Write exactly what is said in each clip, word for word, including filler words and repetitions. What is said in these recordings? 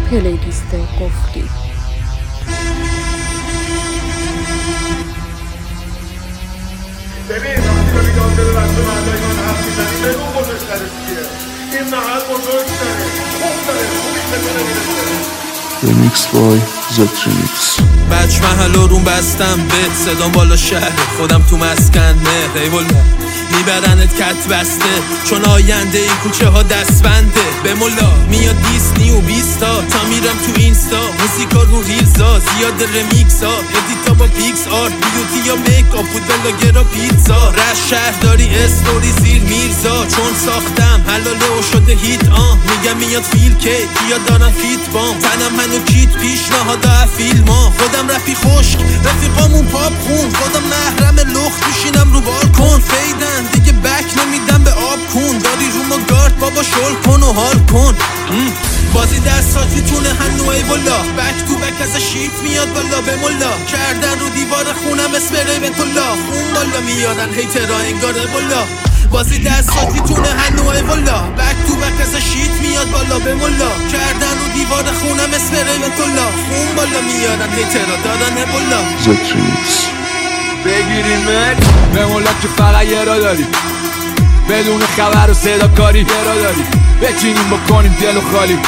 پلیلیست قفلی. ببین وقتی رو میگم دل بسته مردای من حرف میزنی بگو بزرگتره چیه این محل بزرگتره خوب داره خوبی بتونه میرسه. Remix by زتریمیکس. بچ محل رو بستم به صدام بالا شهر خودم تو مسکن مهر ای والا میبرنت کت بسته چون آینده این کوچه ها دست بنده به مولا میاد دیسنی و بیستا تا میرم تو اینستا موسیقا رو ریلزا زیاد رمیکس ها ادیتا با پیکس آرت بیوتی یا میک آپ و بلاگرا پیتزا رش شهرداری استوری زیر میرزا چون ساختم حلاله و شده هیت آن میگم میاد فیل کی یا دارم فیت بام تنم منو کیت پیشنهاد فیلم ها خودم رفی خشک رفیقامون پاپ خون خودم محرم لخت میشینم رو بالکن فیدن دیگه بک نمیدم به آب کن داری رو ما گارد بابا شل کن و حال کن بازی دستاتی تونه هنو ای والا بک تو بک از شیپ میاد بالا به ملا کردن رو دیوار خونم اسپری به طلا خون بالا میادن هیترا انگاره بالا بازی دستاتی تونه هنو ای والا بک تو بک از شیپ میاد بالا به ملا کردن رو دیوار خونم اسپری به طلا خون بالا میادن هیترا دادن بالا. زتریمیکس. بگیریم به مولا که فقط یه را داری بدون خبر و صدا کاری یه را داری بچینیم بکنیم دل و خالی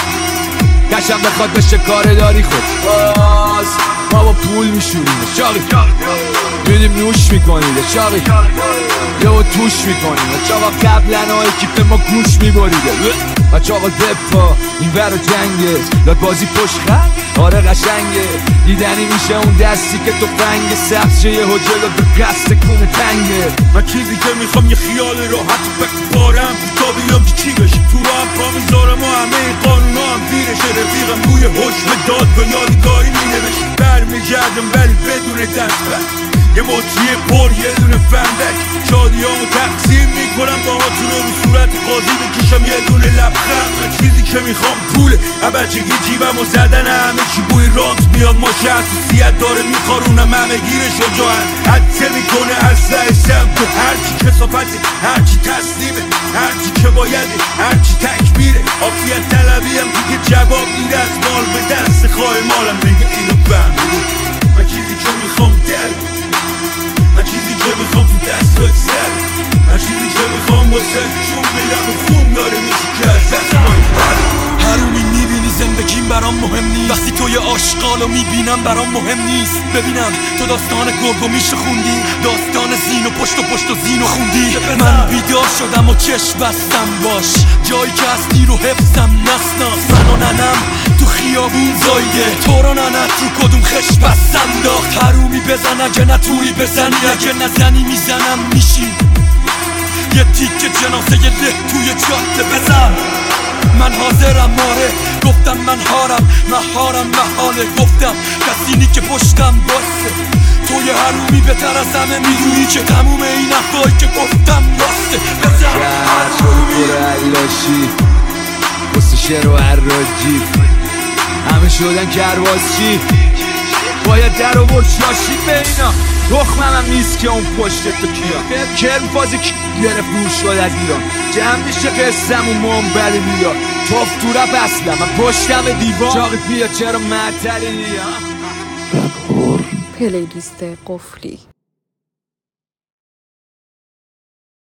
کشم بخواد بشه کار داری خود باز ما با پول میشوریم شاقی میدیم نوش میکنیم شاقی یه و توش میکنیم چاقا قبلن های کیف ما گوش میبریده و چاقا دپا این ور و جنگه لاد بازی پشت خط آره قشنگه دیدنی میشه اون دستی که تو فنگ سبز شه یه حجل به قصد کونه تنگه من چیزی که میخوام یه خیال راحت و بکبارم تا بیام که چی بشه تو رو هم پا میذارم و همه این قانون ها هم دیرشه رفیقم روی حکم داد و یادگاری مینوشت برمیگردم ولی بدون دست بر یه مطریه پر یه دونه فندک شادیامو تقسیم میکنم با هاتون رو رو صورت قاضی بکشم یه دونه لبخند من چیزی که میخوام پوله ابچگی جیبم و زدن همه چی بوی رانت میاد ماشه حساسیت داره میخارونم همه گیر شجاعت حدثه میکنه اصلا سمت هرچی کسافته هرچی تسلیمه هرچی که بایده هرچی تکبیره عافیت طلبی هم دیگه جواب میده از مال به دست خواه مالم بگه اینو فهمیده من چیزی که میخوام دل من چیزی که میخوام تو دستای سر من چیزی که میخوام واسه چون میدم و خون داره میشه که از دست حرومی میبینی زندگیم برام مهم نیست وقتی تو یه آشغالو میبینم برام مهم نیست ببینم تو داستان گرگ و میشه خوندی داستان زین و پشت و پشت و زین و خوندی من بیدار شدم و چشم بستم باش جایی که هستی رو حفظم نسناس من و ننم تو خیابون زایده تو رو ننت رو کدوم خش بستم داخت حرومی بزن اگه نتوری بزنی اگه نزنی میزنم میشی یه تیکه جنازه یه له توی جاده بزن من حاضرم ماره گفتم من هارم مهارم محاله گفتم کسینی که پشتم باسه تو یه حرومی بهتر از همه میدونی که تموم این حرفایی که گفتم راسته بزن حرومی علاشی واسه شعر و عراجی همه شدن کروازچی باید در و برشاشی به اینا رخمم هم نیست که اون پشت تو کیا کرم فازی کی گرفت نور شد از ایران جمع میشه قسم و منبر میاد توف تو رپ اصلا من پشتم دیوان چاقی بیا چرا معطلی رپ هورن. پلیلیست قفلی.